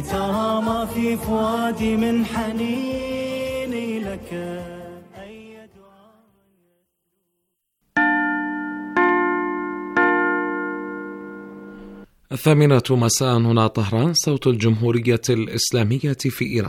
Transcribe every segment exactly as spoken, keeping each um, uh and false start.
ترى ما في فؤادي من حنيني لك أي دعاء. الثامنة مساء هنا طهران، صوت الجمهورية الإسلامية في إيران.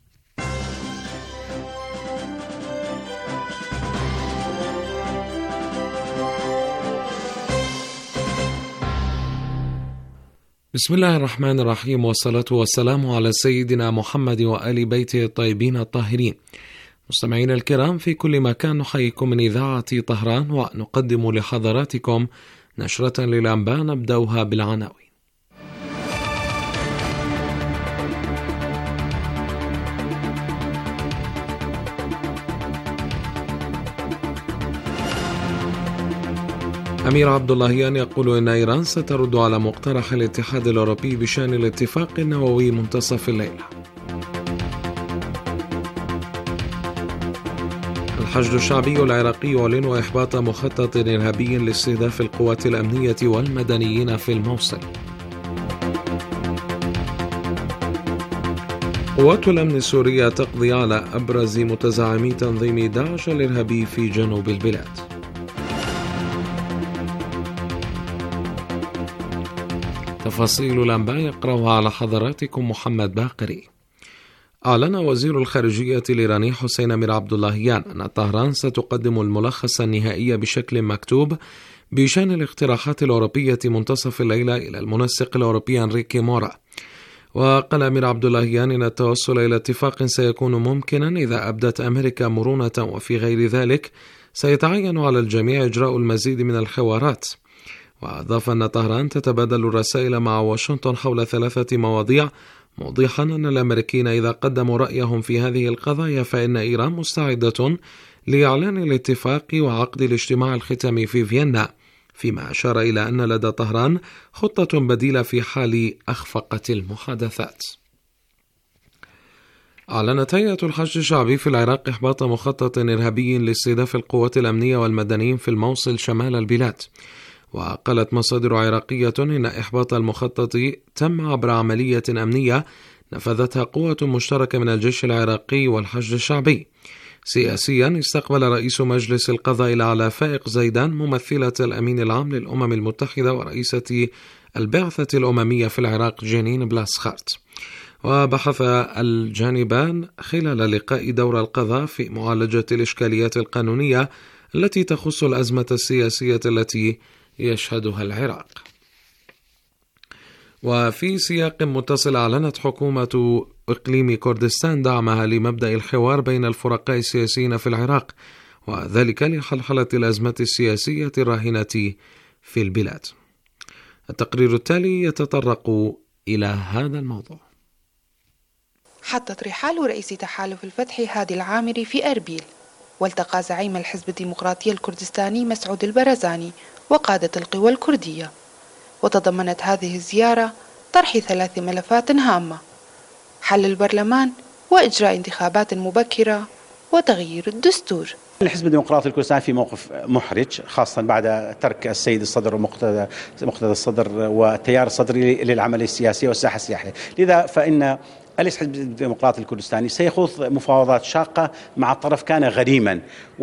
بسم الله الرحمن الرحيم، والصلاة والسلام على سيدنا محمد وآل بيته الطيبين الطاهرين. مستمعين الكرام في كل مكان، نحييكم من إذاعة طهران ونقدم لحضراتكم نشرة للأنباء نبدأها بالعناوين. أمير عبد اللهيان يقول إن إيران سترد على مقترح الاتحاد الأوروبي بشأن الاتفاق النووي منتصف الليلة. الحشد الشعبي العراقي يعلن إحباط مخطط إرهابي لاستهداف القوات الأمنية والمدنيين في الموصل. قوات الأمن السورية تقضي على أبرز متزعمي تنظيم داعش الإرهابي في جنوب البلاد. تفاصيل الأنباء يقرأها على حضراتكم محمد باقري. أعلن وزير الخارجية الإيراني حسين أمير عبد اللهيان أن طهران ستقدم الملخص النهائي بشكل مكتوب بشأن الاقتراحات الأوروبية منتصف الليلة إلى المنسق الأوروبي أنريكي مورا. وقال أمير عبد اللهيان إن التوصل إلى اتفاق سيكون ممكنا إذا أبدت أمريكا مرونة، وفي غير ذلك سيتعين على الجميع إجراء المزيد من الحوارات. وأضاف أن طهران تتبادل الرسائل مع واشنطن حول ثلاثة مواضيع، موضحا أن الأمريكيين إذا قدموا رأيهم في هذه القضايا فإن إيران مستعدة لإعلان الاتفاق وعقد الاجتماع الختامي في فيينا، فيما أشار إلى أن لدى طهران خطة بديلة في حال أخفقت المحادثات. أعلنت هيئة الحشد الشعبي في العراق إحباط مخطط إرهابي لاستهداف القوات الأمنية والمدنيين في الموصل شمال البلاد. وقالت مصادر عراقية إن إحباط المخطط تم عبر عملية أمنية نفذتها قوة مشتركة من الجيش العراقي والحشد الشعبي. سياسيا، استقبل رئيس مجلس القضاء الأعلى فائق زيدان ممثلة الأمين العام للأمم المتحدة ورئيسة البعثة الأممية في العراق جنين بلاسخارت. وبحث الجانبان خلال لقاء دور القضاء في معالجة الإشكاليات القانونية التي تخص الأزمة السياسية التي يشهدها العراق. وفي سياق متصل، أعلنت حكومة إقليم كردستان دعمها لمبدأ الحوار بين الفرقاء السياسيين في العراق، وذلك لحلحلة الأزمة السياسية الراهنة في البلاد. التقرير التالي يتطرق إلى هذا الموضوع. حطت رحال رئيس تحالف الفتح هادي العامري في أربيل، والتقى زعيم الحزب الديمقراطي الكردستاني مسعود البرزاني وقادة القوى الكردية. وتضمنت هذه الزيارة طرح ثلاث ملفات هامة: حل البرلمان، وإجراء انتخابات مبكرة، وتغيير الدستور. الحزب الديمقراطي الكردستاني في موقف محرج، خاصة بعد ترك السيد الصدر ومقتدى مقتدى الصدر والتيار الصدري للعملية السياسية والساحة السياحية. لذا فإن الحزب الديمقراطي الكردستاني سيخوض مفاوضات شاقة مع طرف كان غريما،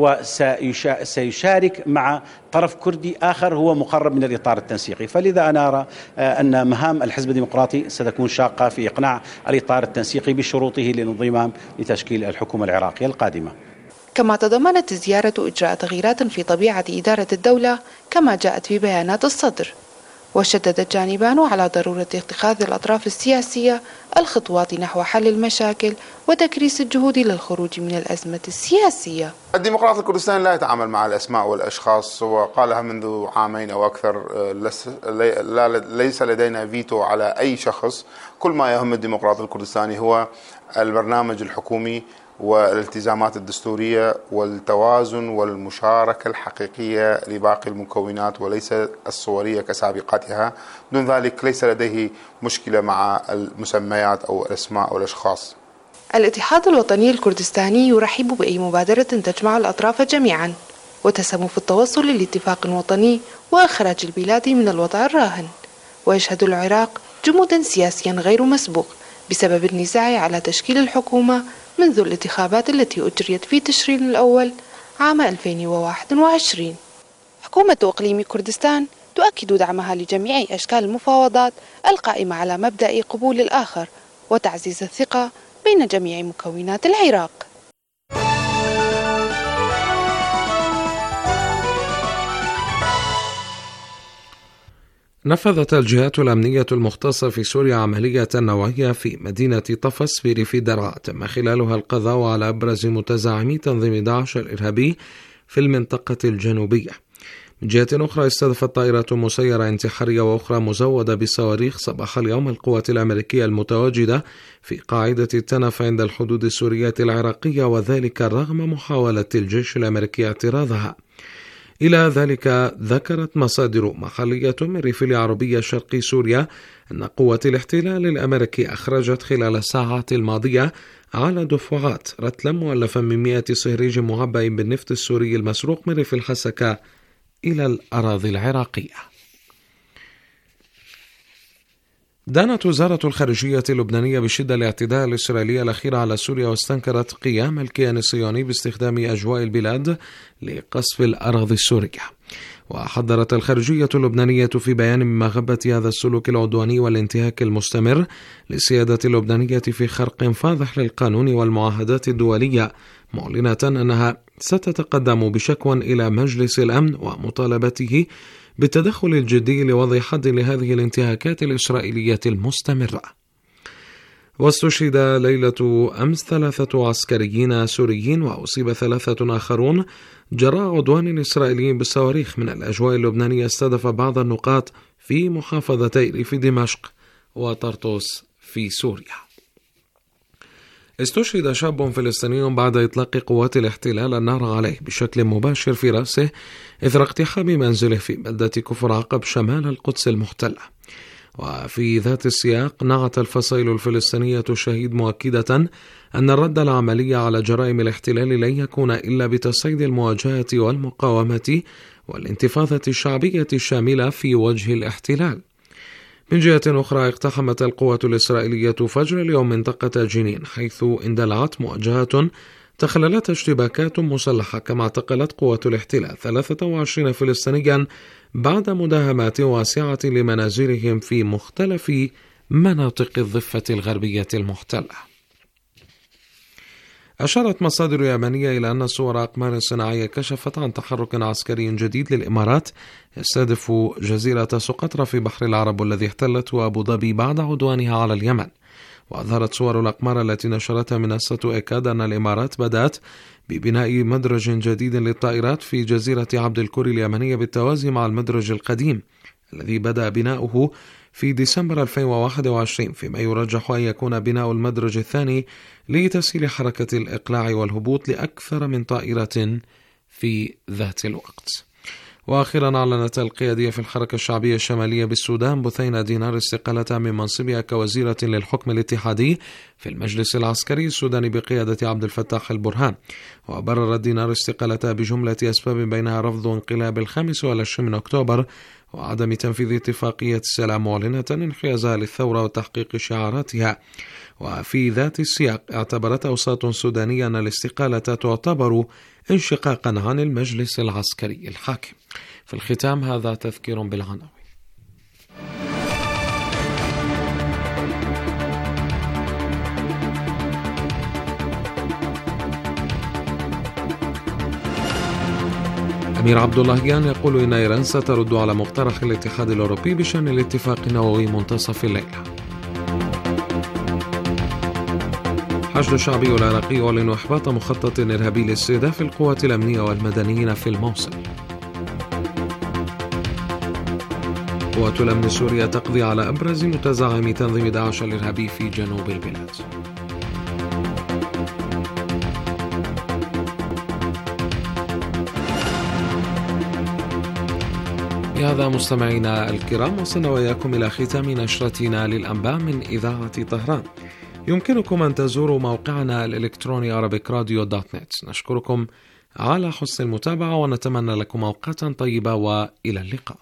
وسيشارك مع طرف كردي آخر هو مقرب من الإطار التنسيقي. فلذا أنا أرى أن مهام الحزب الديمقراطي ستكون شاقة في إقناع الإطار التنسيقي بشروطه للانضمام لتشكيل الحكومة العراقية القادمة. كما تضمنت الزيارة إجراء تغييرات في طبيعة إدارة الدولة كما جاءت في بيانات الصدر. وشدد الجانبان على ضرورة اتخاذ الأطراف السياسية الخطوات نحو حل المشاكل وتكريس الجهود للخروج من الأزمة السياسية. الديمقراطي الكردستاني لا يتعامل مع الأسماء والأشخاص، وقالها منذ عامين أو أكثر، ليس لدينا فيتو على أي شخص. كل ما يهم الديمقراطي الكردستاني هو البرنامج الحكومي والالتزامات الدستورية والتوازن والمشاركة الحقيقية لباقي المكونات وليس الصورية كسابقتها. دون ذلك ليس لديه مشكلة مع المسميات أو الأسماء أو الأشخاص. الاتحاد الوطني الكردستاني يرحب بأي مبادرة تجمع الأطراف جميعا وتسهم في التوصل لاتفاق وطني وإخراج البلاد من الوضع الراهن. ويشهد العراق جمودا سياسيا غير مسبوق بسبب النزاع على تشكيل الحكومة منذ الانتخابات التي أجريت في تشرين الأول عام ألفين وواحد وعشرين. حكومة إقليم كردستان تؤكد دعمها لجميع أشكال المفاوضات القائمة على مبدأ قبول الآخر وتعزيز الثقة بين جميع مكونات العراق. نفذت الجهات الأمنية المختصة في سوريا عملية نوعية في مدينة طفس في ريف درعا تم خلالها القضاء على أبرز متزعمي تنظيم داعش الإرهابي في المنطقة الجنوبية. من جهة أخرى استهدفت طائرة مسيرة انتحارية وأخرى مزودة بصواريخ صباح اليوم القوات الأمريكية المتواجدة في قاعدة التنف عند الحدود السورية العراقية، وذلك رغم محاولة الجيش الأمريكي اعتراضها. إلى ذلك ذكرت مصادر محلية من ريف العربية شرقي سوريا أن قوة الاحتلال الأمريكي أخرجت خلال الساعات الماضية على دفعات رتلا مؤلفا من مئة صهريج معبأ بالنفط السوري المسروق من ريف الحسكة إلى الأراضي العراقية. دانت وزارة الخارجية اللبنانية بشدة الاعتداء الإسرائيلي الأخير على سوريا، واستنكرت قيام الكيان الصهيوني باستخدام أجواء البلاد لقصف الأراضي السورية. وحذرت الخارجية اللبنانية في بيان من مغبة هذا السلوك العدواني والانتهاك المستمر للسيادة اللبنانية في خرق فاضح للقانون والمعاهدات الدولية، معلنة أنها ستتقدم بشكوى إلى مجلس الأمن ومطالبته بالتدخل الجدي لوضع حد لهذه الانتهاكات الإسرائيلية المستمرة. واستشهد ليلة أمس ثلاثة عسكريين سوريين وأصيب ثلاثة آخرون جراء عدوان إسرائيلي بالصواريخ من الأجواء اللبنانية استهدف بعض النقاط في محافظتي ريف دمشق وطرطوس في سوريا. استشهد شاب فلسطيني بعد إطلاق قوات الاحتلال النار عليه بشكل مباشر في رأسه إثر اقتحام منزله في بلدة كفر عقب شمال القدس المحتلة. وفي ذات السياق نعت الفصائل الفلسطينية الشهيد مؤكدة أن الرد العملي على جرائم الاحتلال لن يكون إلا بتصعيد المواجهة والمقاومة والانتفاضة الشعبية الشاملة في وجه الاحتلال. من جهة أخرى اقتحمت القوات الإسرائيلية فجر اليوم منطقة جنين، حيث اندلعت مواجهات تخللتها اشتباكات مسلحة، كما اعتقلت قوات الاحتلال ثلاثة وعشرين فلسطينيا بعد مداهمات واسعة لمنازلهم في مختلف مناطق الضفة الغربية المحتلة. أشارت مصادر يابانية إلى أن صور أقمار صناعية كشفت عن تحرك عسكري جديد للإمارات يستهدف جزيرة سقطرى في بحر العرب، والذي احتلته أبو ظبي بعد عدوانها على اليمن. وأظهرت صور الأقمار التي نشرتها منصة إيكاد أن الإمارات بدأت ببناء مدرج جديد للطائرات في جزيرة عبد الكوري اليمنية بالتوازي مع المدرج القديم الذي بدأ بناؤه في ديسمبر ألفين وواحد وعشرين، فيما يرجح أن يكون بناء المدرج الثاني لتسهيل حركة الإقلاع والهبوط لأكثر من طائرة في ذات الوقت. وآخرا أعلنت القيادية في الحركة الشعبية الشمالية بالسودان بثينة دينار استقالتها من منصبها كوزيرة للحكم الاتحادي في المجلس العسكري السوداني بقيادة عبد الفتاح البرهان. وبررت دينار استقالتها بجملة أسباب بينها رفض انقلاب الخامس والعشرين من أكتوبر وعدم تنفيذ اتفاقية السلام، معلنة انحيازها للثورة وتحقيق شعاراتها. وفي ذات السياق اعتبرت أوساط سودانية أن الاستقالة تعتبر انشقاقا عن المجلس العسكري الحاكم. في الختام هذا تذكير بالعناوين. أمير عبد اللهيان يقول إن إيران سترد على مقترح الاتحاد الأوروبي بشأن الاتفاق النووي منتصف الليلة. حشد الشعبي العراقي يعلن إحباط مخطط إرهابي لاستهداف القوات الأمنية والمدنيين في الموصل. قوات الأمن السورية تقضي على أبرز متزعمي تنظيم داعش الإرهابي في جنوب البلاد. بهذا مستمعينا الكرام وصلنا وإياكم إلى ختام نشرتنا للأنباء من إذاعة طهران. يمكنكم أن تزوروا موقعنا الإلكتروني أرابيك راديو دوت نت. نشكركم على حسن المتابعة ونتمنى لكم أوقاتا طيبة وإلى اللقاء.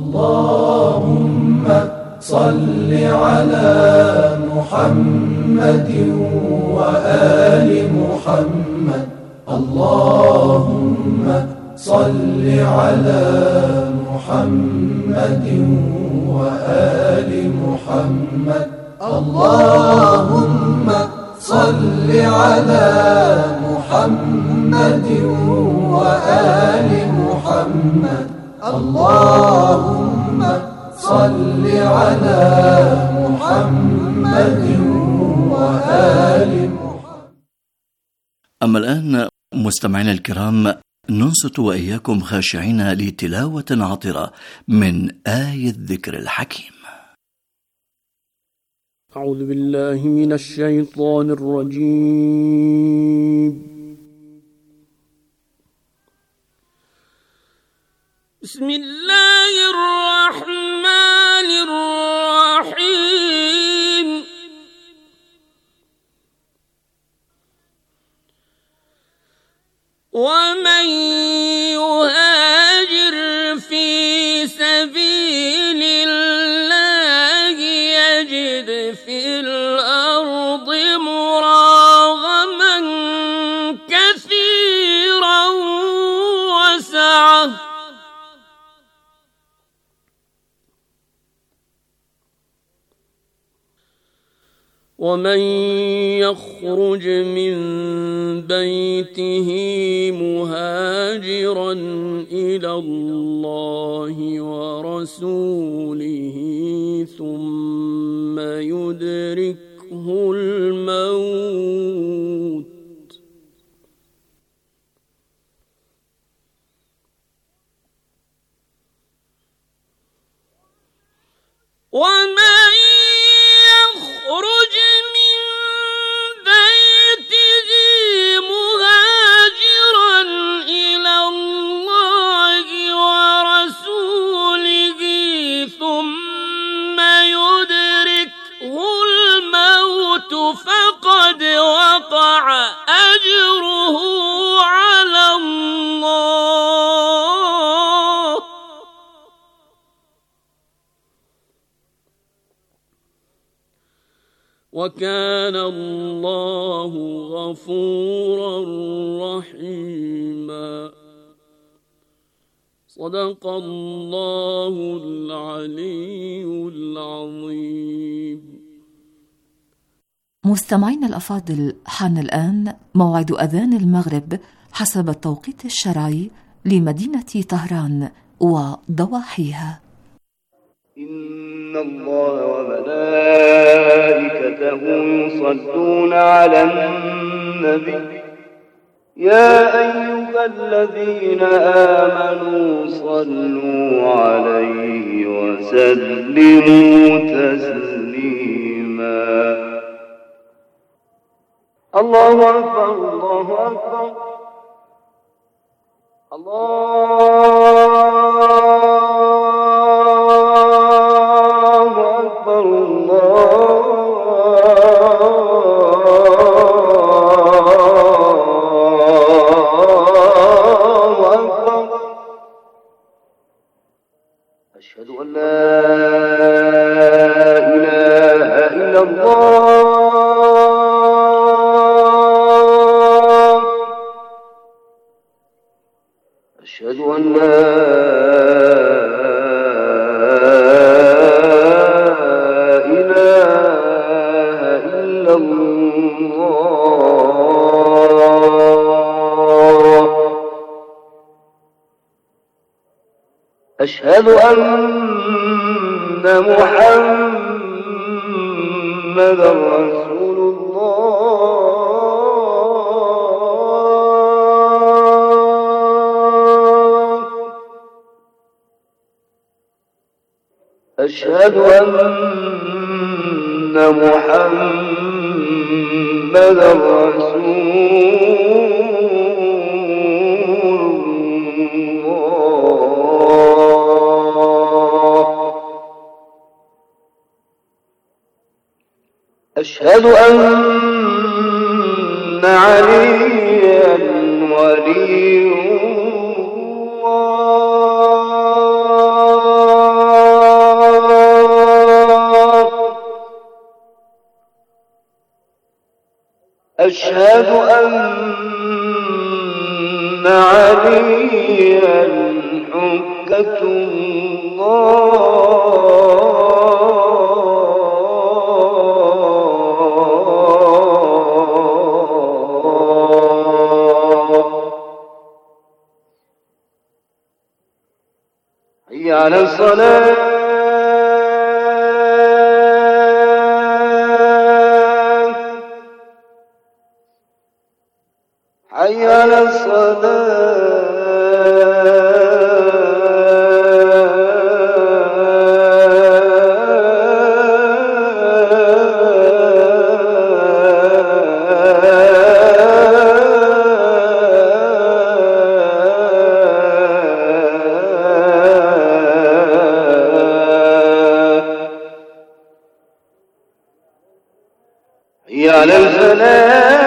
اللهم صل على محمد وآل محمد. اللهم صل على محمد وآل محمد. اللهم صل على محمد وآل محمد. اللهم صل على محمد وآل محمد. أما الآن مستمعينا الكرام، ننصت وإياكم خاشعين لتلاوة عطرة من آية الذكر الحكيم. أعوذ بالله من الشيطان الرجيم. بسم الله الرحمن الرحيم. ومن يهاجر في سبيل الله يجد في الأرض مراغما كثيرا وسعة ومن يخرج من بيته مهاجرا إلى الله ورسوله ثم يدركه الموت ومن يخرج من بيته مهاجرا إلى الله ورسوله ثم يدركه الموت فقد وقع أجره على الله وكان الله غفورا رحيما. صدق الله العلي العظيم. مستمعين الأفاضل، حان الآن موعد أذان المغرب حسب التوقيت الشرعي لمدينة طهران وضواحيها. إن الله وملائكته يصلون على النبي يا أيها الذين آمنوا صلوا عليه وسلموا تسليما. الله أكبر الله أكبر الله أشهد أن لا إله إلا الله أشهد أن لا إله إلا الله أشهد أن محمدا رسول الله أشهد أن محمدا رسول أشهد أن عليا ولي الله أشهد أن عليا حجة الله. حي على الصلاة. حي على الصلاة. حي على الفلاح.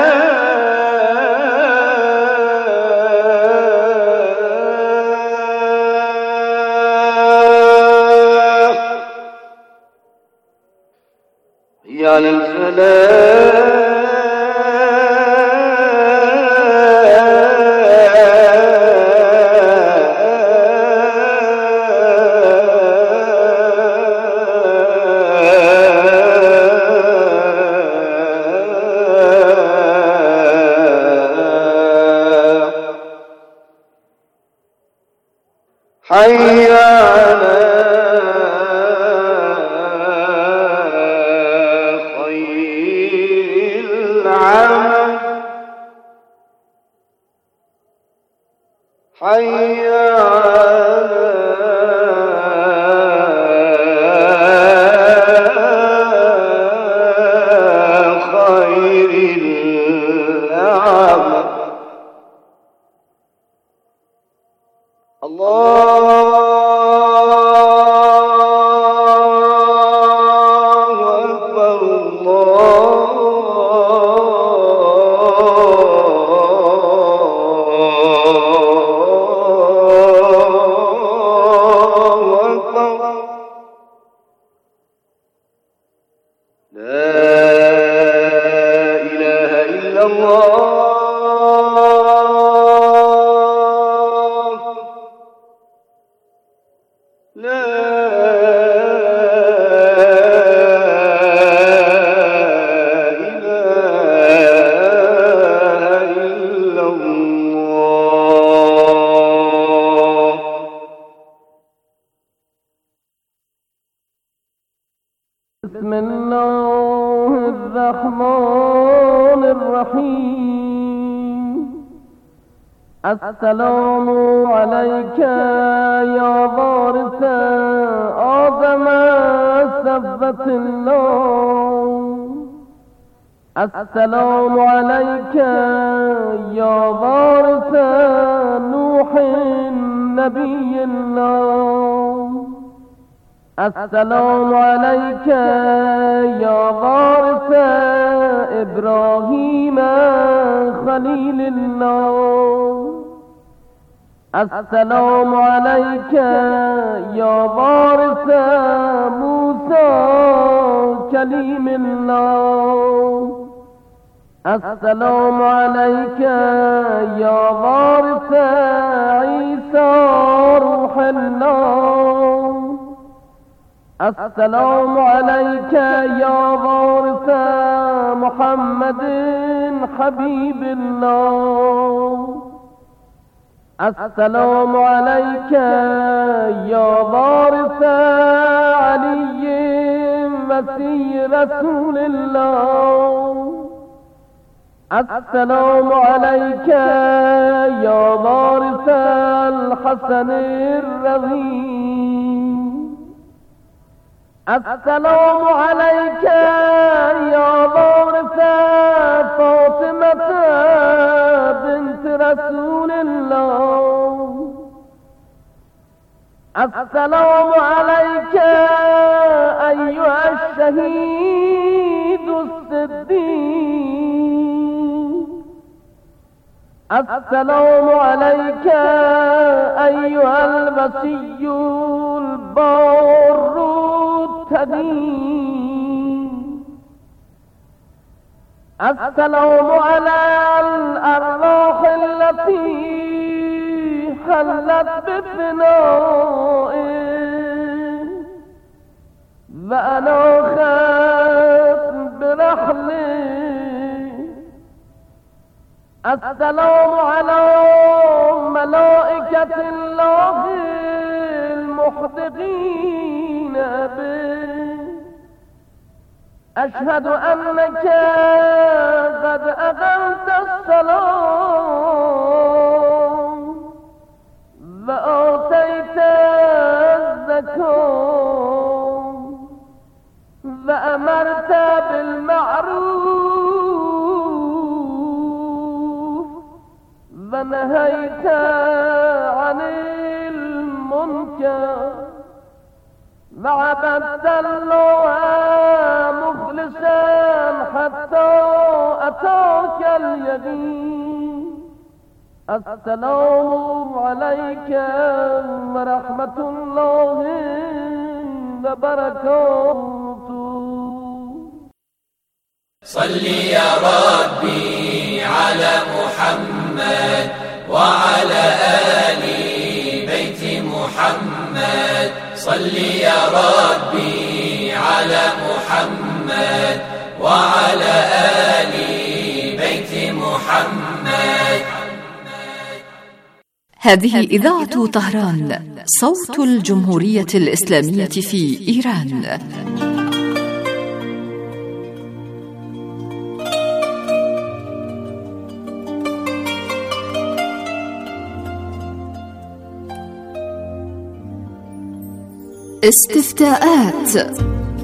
حي على الفلاح. حي على خير العمل. حي على خير العمل. الله أكبر. الله أكبر. لا إله إلا الله. لا إله إلا الله. بسم الله الرحمن الرحيم. السلام عليك يا وارث آدم سبت الله. السلام عليك يا وارث نوح نبي الله. السلام عليك يا وارث إبراهيم خليل الله. السلام عليك يا وارث موسى كليم الله. السلام عليك يا وارث عيسى روح الله. السلام عليك يا وارث محمد حبيب الله. السلام عليك يا وارث علي مسيح رسول الله. السلام عليك يا وارث الحسن الرضي. السلام عليك يا وارث فاطمة بنت رسول الله. السلام عليك أيها الشهيد الصديق. السلام عليك أيها المسيح البار التقي. السلام على الأرواح التي حلت بفنائي وأنا خاف برحلي. السلام على ملائكة الله المحدقين به. أشهد أنك قد أقمت الصلاة وآتيت الزكاة وأمرت بالمعروف ونهيت عن المنكر وعبدت الله مخلصا حتى أتاك اليقين. السلام عليك ورحمة الله وبركاته. صل يا ربي على محمد وعلى آل بيت محمد. صل يا ربي على محمد وعلى آل بيت محمد. هذه إذاعة طهران، صوت الجمهورية الإسلامية في إيران. استفتاءات.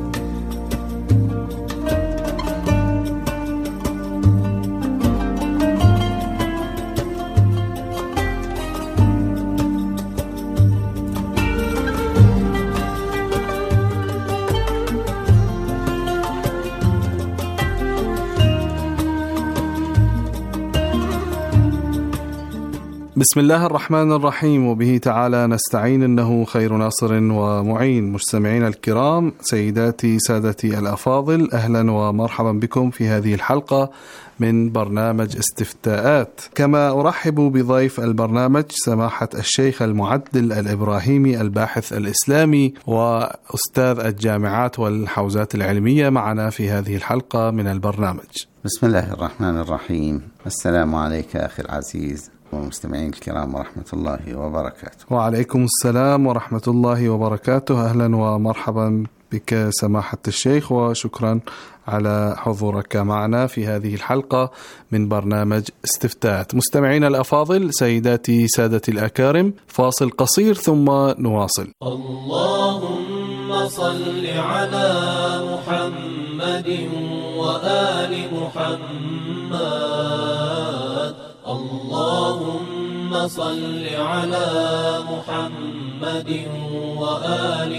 بسم الله الرحمن الرحيم، وبه تعالى نستعين، إنه خير ناصر ومعين. مستمعين الكرام، سيداتي سادتي الأفاضل، أهلا ومرحبا بكم في هذه الحلقة من برنامج استفتاءات. كما أرحب بضيف البرنامج سماحة الشيخ المعدل الإبراهيمي، الباحث الإسلامي وأستاذ الجامعات والحوزات العلمية، معنا في هذه الحلقة من البرنامج. بسم الله الرحمن الرحيم. السلام عليك أخي العزيز ومستمعين الكرام ورحمة الله وبركاته. وعليكم السلام ورحمة الله وبركاته. أهلا ومرحبا بك سماحة الشيخ، وشكرا على حضورك معنا في هذه الحلقة من برنامج استفتاءات. مستمعين الأفاضل، سيداتي سادتي الأكارم، فاصل قصير ثم نواصل. اللهم صل على محمد وآل محمد. اللهم صل على محمد وآل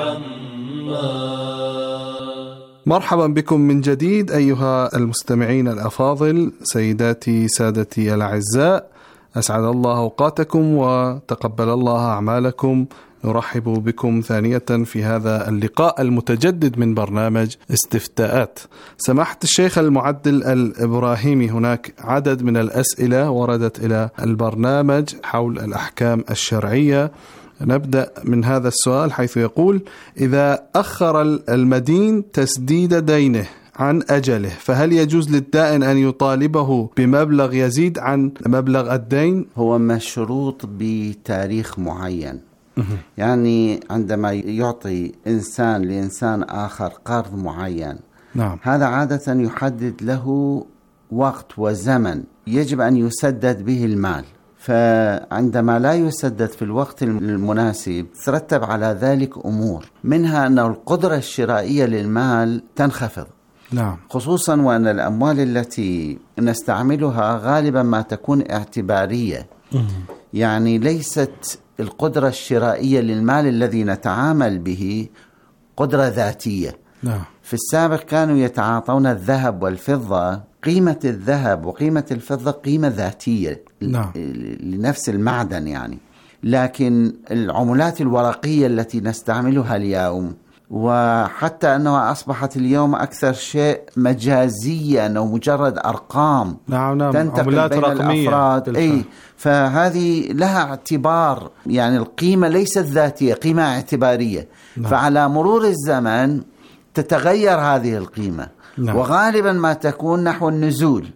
محمد. مرحبا بكم من جديد أيها المستمعين الأفاضل، سيداتي سادتي الأعزاء، أسعد الله أوقاتكم وتقبل الله أعمالكم. نرحب بكم ثانية في هذا اللقاء المتجدد من برنامج استفتاءات. سماحة الشيخ المعدل الإبراهيمي، هناك عدد من الأسئلة وردت إلى البرنامج حول الأحكام الشرعية. نبدأ من هذا السؤال حيث يقول: إذا أخر المدين تسديد دينه عن أجله، فهل يجوز للدائن أن يطالبه بمبلغ يزيد عن مبلغ الدين؟ هو مشروط بتاريخ معين. يعني عندما يعطي إنسان لإنسان آخر قرض معين، نعم، هذا عادة يحدد له وقت وزمن يجب أن يسدد به المال. فعندما لا يسدد في الوقت المناسب ترتب على ذلك أمور، منها أن القدرة الشرائية للمال تنخفض، نعم، خصوصا وأن الأموال التي نستعملها غالبا ما تكون اعتبارية. يعني ليست القدرة الشرائية للمال الذي نتعامل به قدرة ذاتية. نعم. في السابق كانوا يتعاطون الذهب والفضة، قيمة الذهب وقيمة الفضة قيمة ذاتية، نعم، لنفس المعدن يعني. لكن العملات الورقية التي نستعملها اليوم وحتى أنها أصبحت اليوم أكثر شيء مجازيا أو مجرد أرقام نعم نعم تنتقل بين رقمية الأفراد. أي فهذه لها اعتبار، يعني القيمة ليست ذاتية، قيمة اعتبارية. نعم. فعلى مرور الزمن تتغير هذه القيمة. نعم. وغالبا ما تكون نحو النزول.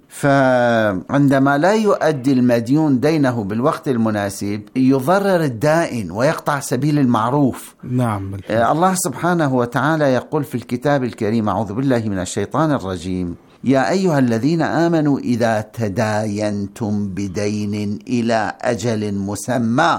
فعندما لا يؤدي المديون دينه بالوقت المناسب يضرر الدائن ويقطع سبيل المعروف. نعم. الله سبحانه وتعالى يقول في الكتاب الكريم: أعوذ بالله من الشيطان الرجيم، يا أيها الذين آمنوا إذا تداينتم بدين إلى أجل مسمى.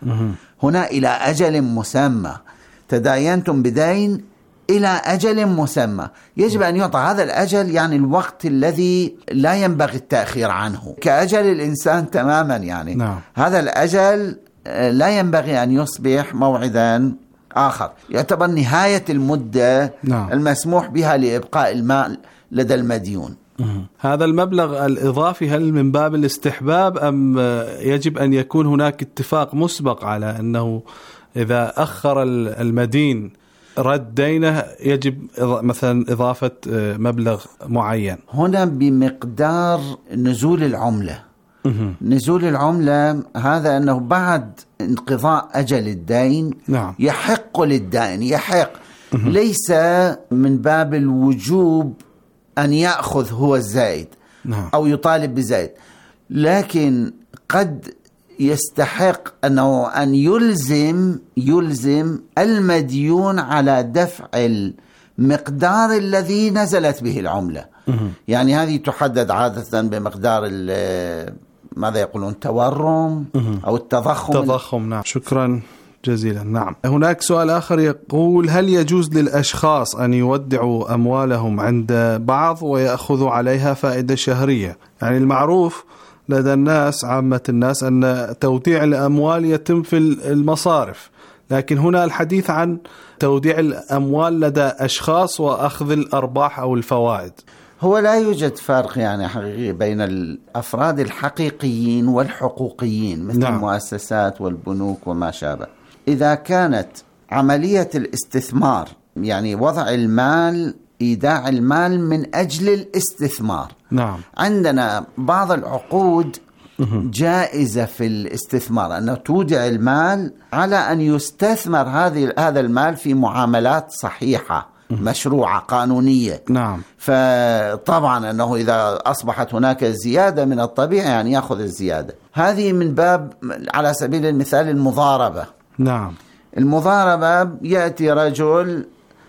هنا إلى أجل مسمى، تداينتم بدين إلى أجل مسمى، يجب أن يعطى هذا الأجل، يعني الوقت الذي لا ينبغي التأخير عنه، كأجل الإنسان تماما. يعني نعم. هذا الأجل لا ينبغي أن يصبح موعدا آخر، يعتبر نهاية المدة نعم. المسموح بها لإبقاء المال لدى المديون. هذا المبلغ الإضافي هل من باب الاستحباب أم يجب أن يكون هناك اتفاق مسبق على أنه إذا أخر المدين رد دينه يجب مثلا إضافة مبلغ معين؟ هنا بمقدار نزول العملة. نزول العملة هذا أنه بعد انقضاء أجل الدين نعم. يحق للدائن، يحق ليس من باب الوجوب أن يأخذ هو الزائد نعم. أو يطالب بزائد، لكن قد يستحق أنه أن يلزم يلزم المديون على دفع المقدار الذي نزلت به العملة. يعني هذه تحدد عادة بمقدار ماذا يقولون تورم أو التضخم. التضخم نعم. شكرا جزيلا. نعم. هناك سؤال آخر يقول: هل يجوز للأشخاص أن يودعوا أموالهم عند بعض ويأخذوا عليها فائدة شهرية؟ يعني المعروف لدى الناس عامة الناس أن توديع الأموال يتم في المصارف، لكن هنا الحديث عن توديع الأموال لدى أشخاص وأخذ الأرباح أو الفوائد. هو لا يوجد فرق يعني حقيقي بين الأفراد الحقيقيين والحقوقيين مثل نعم. المؤسسات والبنوك وما شابه. إذا كانت عملية الاستثمار يعني وضع المال، إيداع المال من أجل الاستثمار نعم. عندنا بعض العقود جائزة في الاستثمار، أنه تودع المال على أن يستثمر هذه هذا المال في معاملات صحيحة مشروعة قانونية نعم. فطبعا أنه إذا أصبحت هناك زيادة من الطبيعي يعني يأخذ الزيادة. هذه من باب على سبيل المثال المضاربة نعم. المضاربة يأتي رجل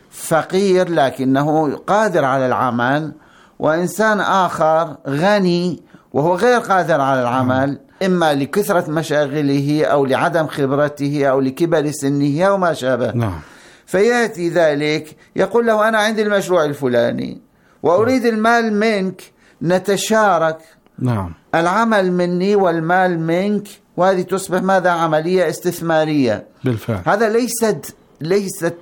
فقير لكنه قادر على العمل، وإنسان آخر غني وهو غير قادر على العمل، إما لكثرة مشاغله أو لعدم خبرته أو لكبر سنه أو ما شابه نعم. فيأتي ذلك يقول له: أنا عندي المشروع الفلاني وأريد المال منك، نتشارك نعم. العمل مني والمال منك، وهذه تصبح ماذا؟ عملية استثمارية بالفعل. هذا ليست ليست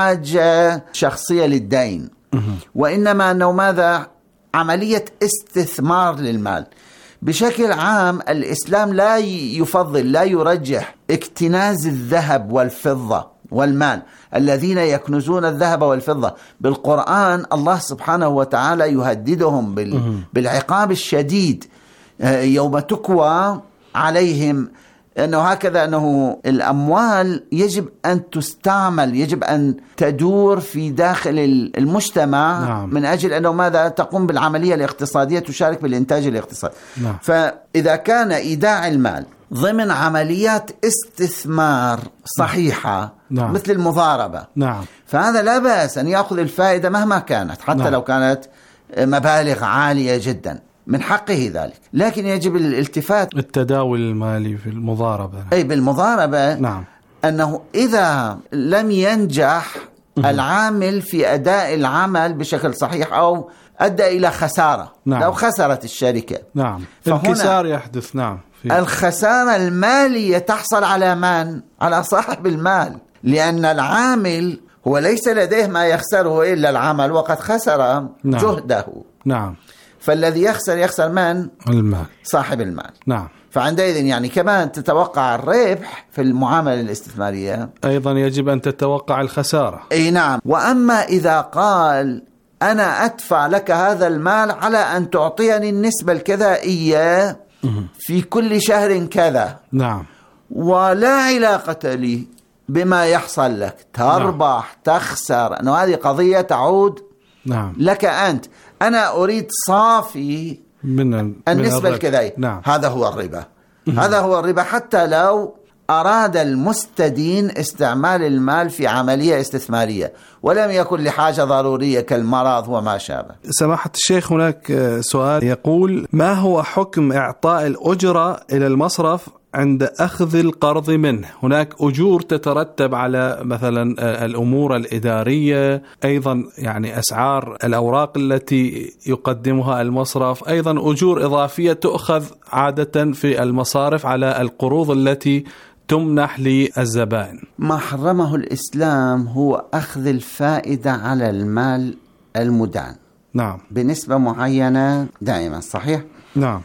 حاجة شخصية للدين، وإنما أنه ماذا؟ عملية استثمار للمال. بشكل عام الإسلام لا يفضل لا يرجح اكتناز الذهب والفضة والمال، الذين يكنزون الذهب والفضة. بالقرآن الله سبحانه وتعالى يهددهم بالعقاب الشديد يوم تكوى عليهم، أنه هكذا أنه الأموال يجب أن تستعمل، يجب أن تدور في داخل المجتمع نعم. من أجل أنه ماذا؟ تقوم بالعملية الاقتصادية، تشارك بالإنتاج الاقتصادي نعم. فإذا كان إيداع المال ضمن عمليات استثمار صحيحة نعم. مثل المضاربة نعم. فهذا لا بأس أن يأخذ الفائدة مهما كانت، حتى نعم. لو كانت مبالغ عالية جدا من حقه ذلك، لكن يجب الالتفات التداول المالي في المضاربة. أي بالمضاربة نعم. أنه إذا لم ينجح العامل في أداء العمل بشكل صحيح أو أدى إلى خسارة نعم. لو خسرت الشركة نعم. انكسار يحدث نعم. في الخسارة المالية تحصل على من؟ على صاحب المال، لأن العامل هو ليس لديه ما يخسره إلا العمل وقد خسر نعم. جهده نعم. فالذي يخسر يخسر من؟ المال، صاحب المال. نعم. فعندئذ يعني كمان تتوقع الربح في المعاملة الاستثمارية، أيضا يجب أن تتوقع الخسارة. أي نعم. وأما إذا قال أنا أدفع لك هذا المال على أن تعطيني النسبة الكذائية في كل شهر كذا، نعم، ولا علاقة لي بما يحصل لك، تربح نعم. تخسر، أنه هذه قضية تعود نعم. لك أنت، أنا أريد صافي من النسبة الكذائية. نعم. هذا هو الربا. هذا هو الربا حتى لو أراد المستدين استعمال المال في عملية استثمارية ولم يكن لحاجة ضرورية كالمرض وما شابه. سماحة الشيخ، هناك سؤال يقول: ما هو حكم إعطاء الأجرة إلى المصرف عند أخذ القرض منه؟ هناك أجور تترتب على مثلا الأمور الإدارية، أيضا يعني أسعار الأوراق التي يقدمها المصرف، أيضا أجور إضافية تؤخذ عادة في المصارف على القروض التي تمنح للزبائن. ما حرمه الإسلام هو أخذ الفائدة على المال المدان، نعم، بنسبة معينة دائما، صحيح؟ نعم.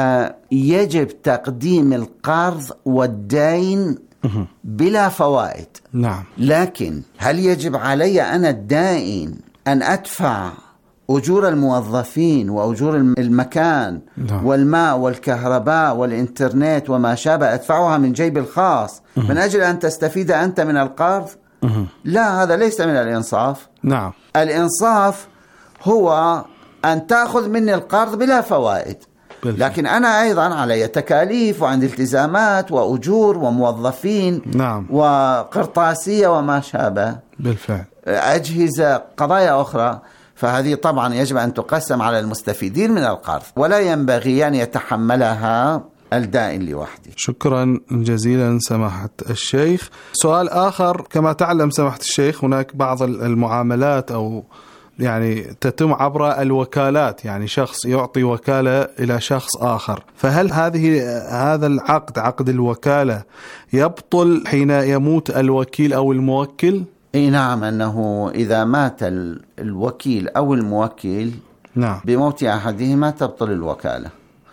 فيجب تقديم القرض والدين بلا فوائد، نعم. لكن هل يجب علي أنا الدائن أن أدفع أجور الموظفين وأجور المكان نعم. والماء والكهرباء والإنترنت وما شابه أدفعها من جيب الخاص من أجل أن تستفيد أنت من القرض؟ لا، هذا ليس من الإنصاف. نعم. الإنصاف هو أن تأخذ مني القرض بلا فوائد، لكن أنا أيضا علي تكاليف وعندي التزامات وأجور وموظفين، نعم، وقرطاسية وما شابه، بالفعل أجهزة، قضايا أخرى. فهذه طبعا يجب أن تقسم على المستفيدين من القرض، ولا ينبغي أن يتحملها الدائن لوحده. شكرا جزيلا سماحة الشيخ. سؤال آخر: كما تعلم سماحة الشيخ، هناك بعض المعاملات أو يعني تتم عبر الوكالات، يعني شخص يعطي وكالة إلى شخص آخر، فهل هذه هذا العقد، عقد الوكالة، يبطل حين يموت الوكيل أو الموكل؟ اي نعم، أنه إذا مات الوكيل أو الموكل نعم. بموت أحدهما تبطل الوكالة.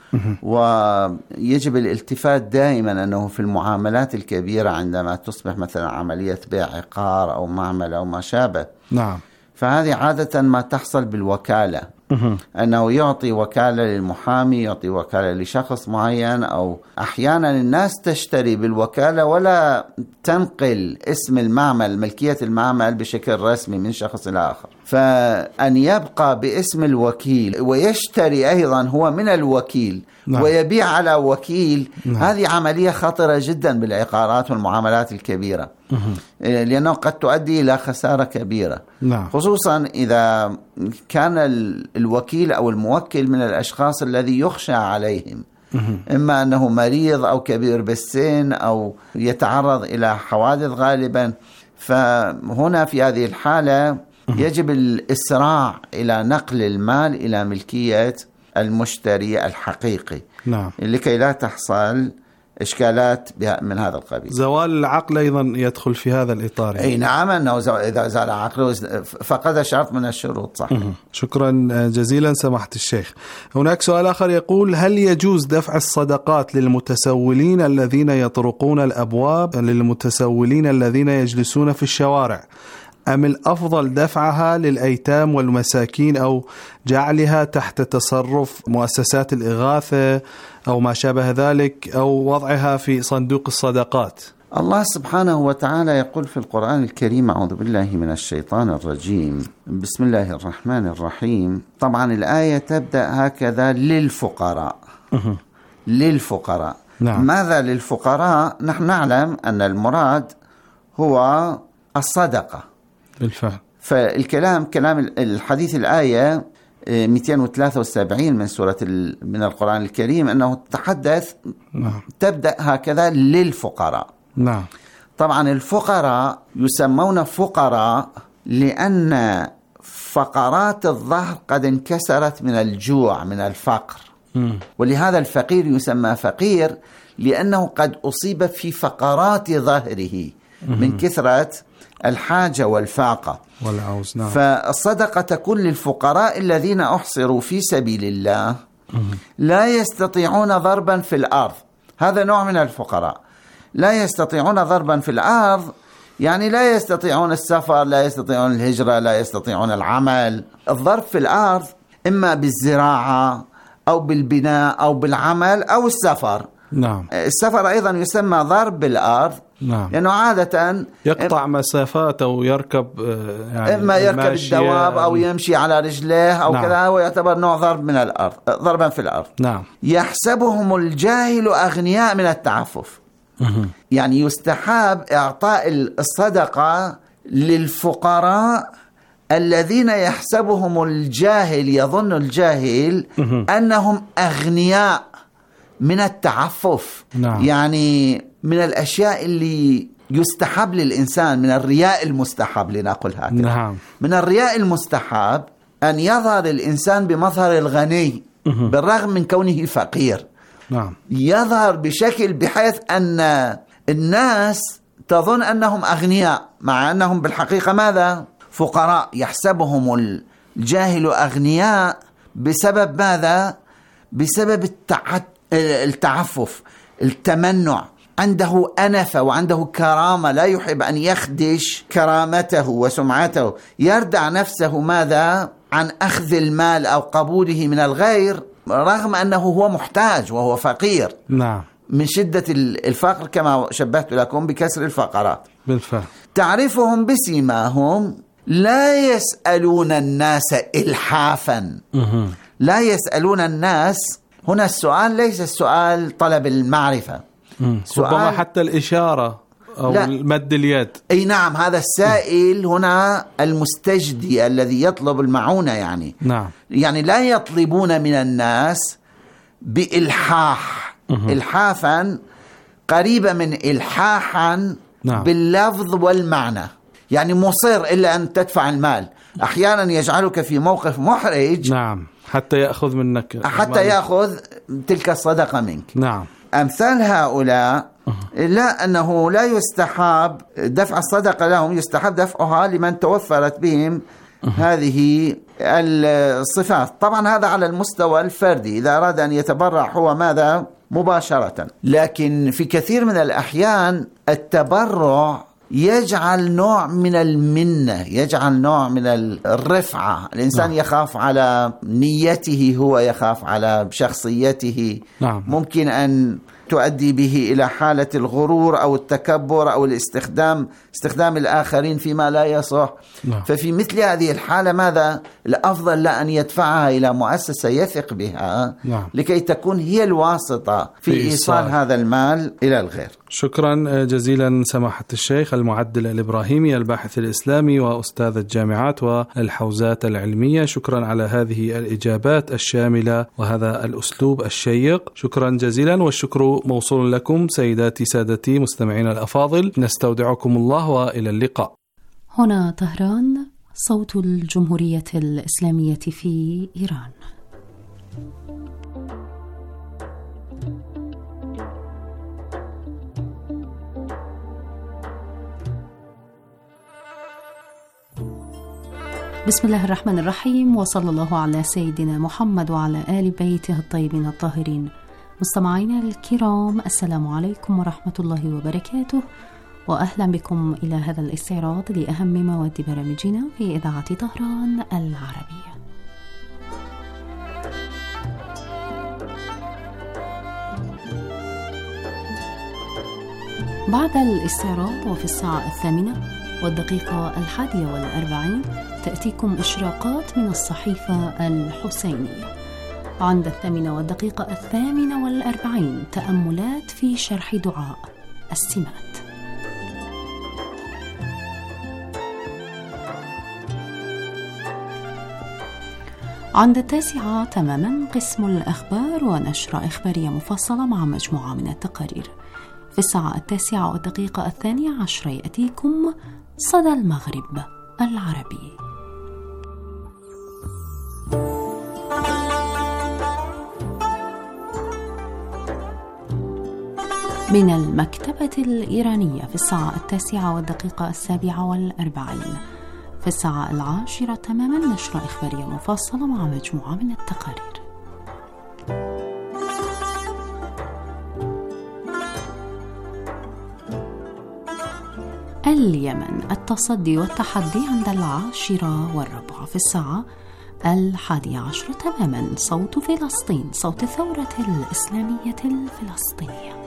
ويجب الالتفات دائما أنه في المعاملات الكبيرة عندما تصبح مثلا عملية بيع عقار أو معمل أو ما شابه، نعم، فهذه عادة ما تحصل بالوكالة، أنه يعطي وكالة للمحامي، يعطي وكالة لشخص معين، أو أحيانا الناس تشتري بالوكالة ولا تنقل اسم المعمل، ملكية المعمل بشكل رسمي من شخص لآخر. فأن يبقى باسم الوكيل ويشتري أيضا هو من الوكيل، نعم، ويبيع على وكيل، نعم، هذه عملية خطرة جدا بالعقارات والمعاملات الكبيرة، لأنه قد تؤدي إلى خسارة كبيرة، نعم، خصوصا إذا كان الوكيل أو الموكل من الأشخاص الذي يخشى عليهم، إما أنه مريض أو كبير بالسن أو يتعرض إلى حوادث غالبا. فهنا في هذه الحالة يجب الإسراع إلى نقل المال إلى ملكية المشتري الحقيقي، نعم، لكي لا تحصل إشكالات من هذا القبيل. زوال العقل أيضا يدخل في هذا الإطار. أي نعم، أنه إذا زال عقله فقد شرط من الشروط، صح. شكرا جزيلا سماحة الشيخ. هناك سؤال آخر يقول: هل يجوز دفع الصدقات للمتسولين الذين يطرقون الأبواب، للمتسولين الذين يجلسون في الشوارع، أم الأفضل دفعها للأيتام والمساكين أو جعلها تحت تصرف مؤسسات الإغاثة أو ما شابه ذلك، أو وضعها في صندوق الصدقات؟ الله سبحانه وتعالى يقول في القرآن الكريم: أعوذ بالله من الشيطان الرجيم، بسم الله الرحمن الرحيم. طبعا الآية تبدأ هكذا: للفقراء. للفقراء، نعم. ماذا للفقراء؟ نحن نعلم أن المراد هو الصدقة بالفعل. فالكلام كلام الحديث الآية مئتين وثلاثة وسبعين من سورة من القرآن الكريم أنه تحدث، نعم. تبدأ هكذا: للفقراء. نعم. طبعا الفقراء يسمون فقراء لأن فقرات الظهر قد انكسرت من الجوع، من الفقر، م. ولهذا الفقير يسمى فقير لأنه قد أصيب في فقرات ظهره من كثرة الحاجة والفاقة والعوز. نعم. فالصدقة تكون للفقراء الذين أحصروا في سبيل الله لا يستطيعون ضربا في الأرض. هذا نوع من الفقراء لا يستطيعون ضربا في الأرض، يعني لا يستطيعون السفر، لا يستطيعون الهجرة، لا يستطيعون العمل. الضرب في الأرض إما بالزراعة أو بالبناء أو بالعمل أو السفر. نعم. السفر أيضا يسمى ضرب بالأرض. نعم. لأنه عادة يقطع مسافات أو يركب يعني إما يركب الدواب أو يمشي على رجليه أو نعم. كذا، هو يعتبر نوع ضرب من الأرض، ضربا في الأرض. نعم. يحسبهم الجاهل أغنياء من التعفف. يعني يستحب إعطاء الصدقة للفقراء الذين يحسبهم الجاهل، يظن الجاهل أنهم أغنياء من التعفف. نعم. يعني من الأشياء اللي يستحب للإنسان، من الرياء المستحب لنقول هكذا. نعم. من الرياء المستحب أن يظهر الإنسان بمظهر الغني بالرغم من كونه فقير. نعم. يظهر بشكل بحيث أن الناس تظن أنهم أغنياء مع أنهم بالحقيقة ماذا؟ فقراء. يحسبهم الجاهل أغنياء بسبب ماذا؟ بسبب التعفف، التمنع. عنده أنفة وعنده كرامة، لا يحب أن يخدش كرامته وسمعته، يردع نفسه ماذا؟ عن أخذ المال أو قبوله من الغير رغم أنه هو محتاج وهو فقير. نعم. من شدة الفقر كما شبهت لكم بكسر الفقرات. بالفعل. تعرفهم بسيماهم لا يسألون الناس إلحافا. لا يسألون الناس. هنا السؤال ليس السؤال طلب المعرفة، ربما حتى الإشارة أو لا. المد اليد. أي نعم، هذا السائل هنا المستجدي الذي يطلب المعونة. يعني نعم. يعني لا يطلبون من الناس بإلحاح. إلحافا قريبة من إلحاحا. نعم. باللفظ والمعنى، يعني مصر إلا أن تدفع المال. أحيانا يجعلك في موقف محرج. نعم. حتى يأخذ منك، حتى يأخذ تلك الصدقة منك. نعم. أمثال هؤلاء لا، أنه لا يستحب دفع الصدقة لهم، يستحب دفعها لمن توفرت بهم هذه الصفات. طبعا هذا على المستوى الفردي، إذا أراد أن يتبرع هو ماذا؟ مباشرة. لكن في كثير من الأحيان التبرع يجعل نوع من المنة، يجعل نوع من الرفعة. الإنسان نعم. يخاف على نيته، هو يخاف على شخصيته. نعم. ممكن أن تؤدي به إلى حالة الغرور أو التكبر أو الاستخدام استخدام الآخرين فيما لا يصح. نعم. ففي مثل هذه الحالة ماذا؟ الأفضل لا أن يدفعها إلى مؤسسة يثق بها. نعم. لكي تكون هي الواسطة في, في إيصال إيصال هذا المال إلى الغير. شكرا جزيلا سماحة الشيخ المعدل الإبراهيمي، الباحث الإسلامي وأستاذ الجامعات والحوزات العلمية. شكرا على هذه الإجابات الشاملة وهذا الأسلوب الشيق. شكرا جزيلا، والشكر موصول لكم سيداتي سادتي مستمعين الأفاضل. نستودعكم الله وإلى اللقاء. هنا طهران، صوت الجمهورية الإسلامية في إيران. بسم الله الرحمن الرحيم، وصلى الله على سيدنا محمد وعلى آل بيته الطيبين الطاهرين. مستمعينا الكرام، السلام عليكم ورحمة الله وبركاته، وأهلا بكم إلى هذا الاستعراض لأهم مواد برامجنا في إذاعة طهران العربية. بعد الاستعراض وفي الساعة الثامنة والدقيقة الحادية والأربعين تأتيكم إشراقات من الصحيفة الحسينية. عند الثامنة والدقيقة الثامنة والأربعين تأملات في شرح دعاء السمات. عند التاسعة تماما قسم الأخبار ونشرة إخبارية مفصلة مع مجموعة من التقارير. في الساعة التاسعة والدقيقة الثانية عشر يأتيكم صدى المغرب العربي. من المكتبة الإيرانية في الساعة التاسعة والدقيقة السابعة والأربعين. في الساعة العاشرة تماما نشرة إخبارية مفصلة مع مجموعة من التقارير. اليمن التصدي والتحدي عند العاشرة والربع. في الساعة الحادية عشر تماما صوت فلسطين، صوت الثورة الإسلامية الفلسطينية.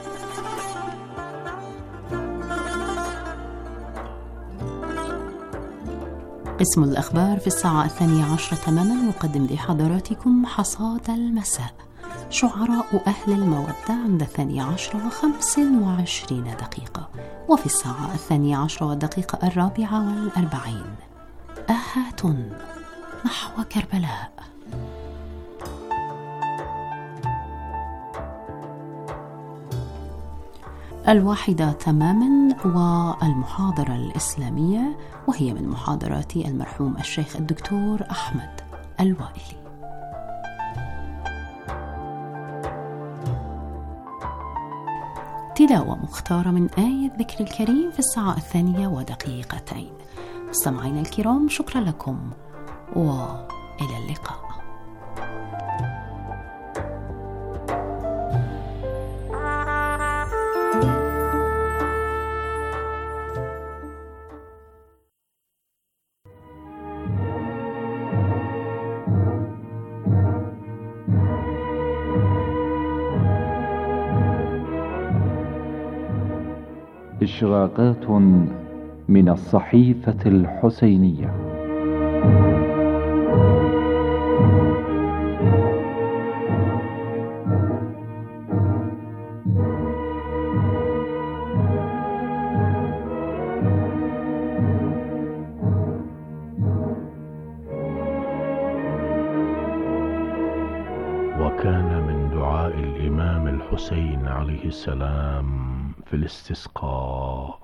قسم الأخبار في الساعة الثانية عشر تماما يقدم لحضراتكم حصاد المساء، شعراء أهل المودة عند الثانية عشر وخمس وعشرين دقيقة. وفي الساعة الثانية عشر والدقيقة الرابعة والأربعين آهات نحو كربلاء. الواحدة تماما والمحاضرة الإسلامية، وهي من محاضرات المرحوم الشيخ الدكتور أحمد الوائلي. تلاوة مختارة من آية الذكر الكريم في الساعة الثانية ودقيقتين. مستمعينا الكرام، شكرا لكم وإلى اللقاء. إشراقات من الصحيفة الحسينية. وكان من دعاء الإمام الحسين عليه السلام في الاستسقاء: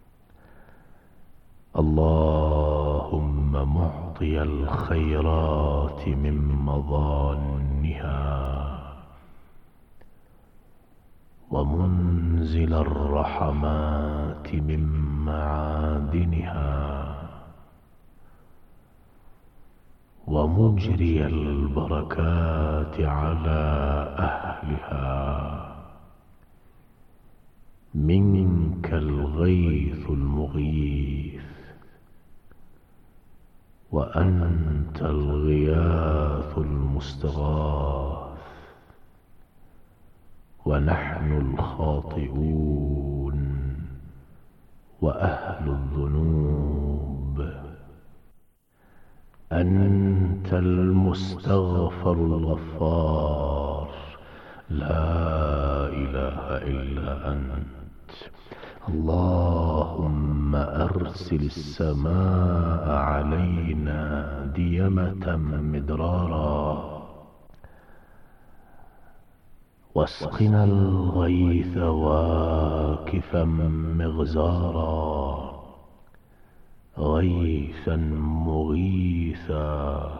اللهم معطي الخيرات من مظانها، ومنزل الرحمات من معادنها، ومجري البركات على أهلها، منك الغيث المغيث، وأنت الغياث المستغاث، ونحن الخاطئون وأهل الذنوب. أنت المستغفر الغفار، لا إله إلا أنت. اللهم أرسل السماء علينا ديمة مدرارا، واسقنا الغيث واكفا مغزارا، غيثا مغيثا،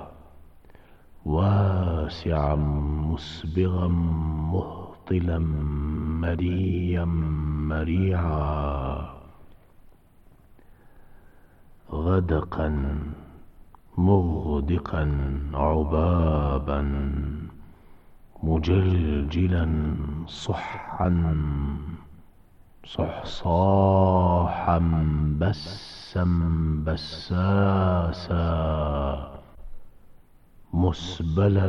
واسعا مسبغا مهطلا مريا مريعا، غدقا مغدقا عبابا، مجلجلا صحا صحصاحا بسا بساسا، مسبلا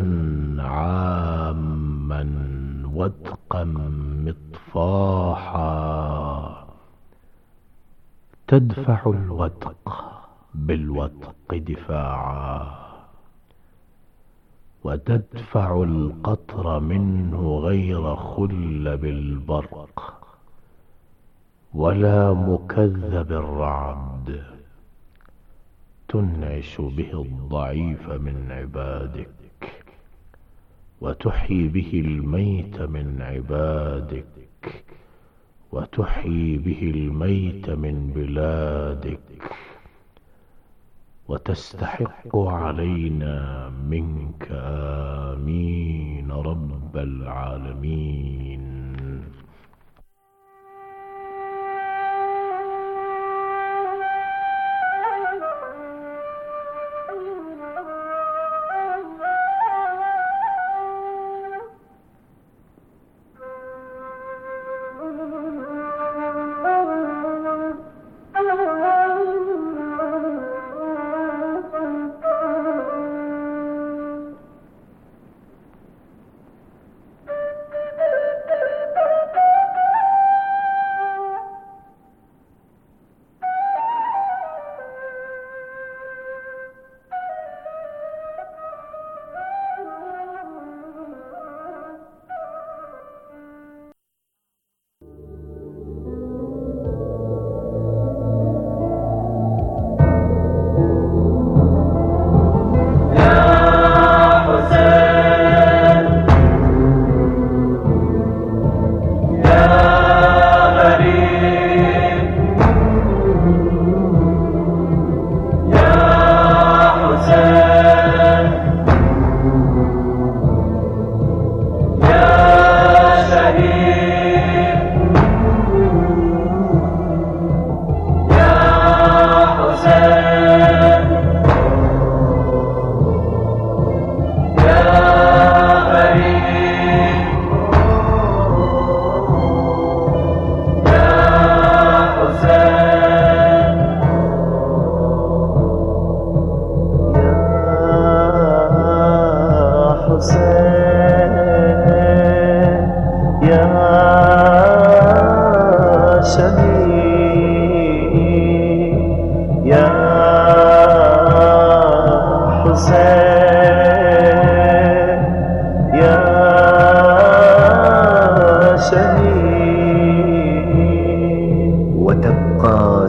عاما ودقا مطفاحا، تدفع الودق بالودق دفاعا، وتدفع القطر منه غير خلب البرق ولا مكذب الرعد، تنعش به الضعيف من عبادك، وتحيي به الميت من عبادك، وتحيي به الميت من بلادك، وتستحق علينا منك آمين رب العالمين.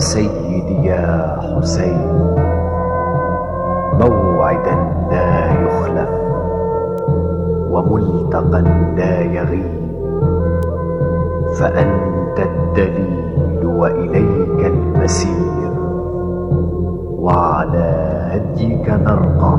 وسيدي يا حسين، موعدا لا يخلف وملتقى لا يغيب، فأنت الدليل وإليك المسير، وعلى هديك نرقى.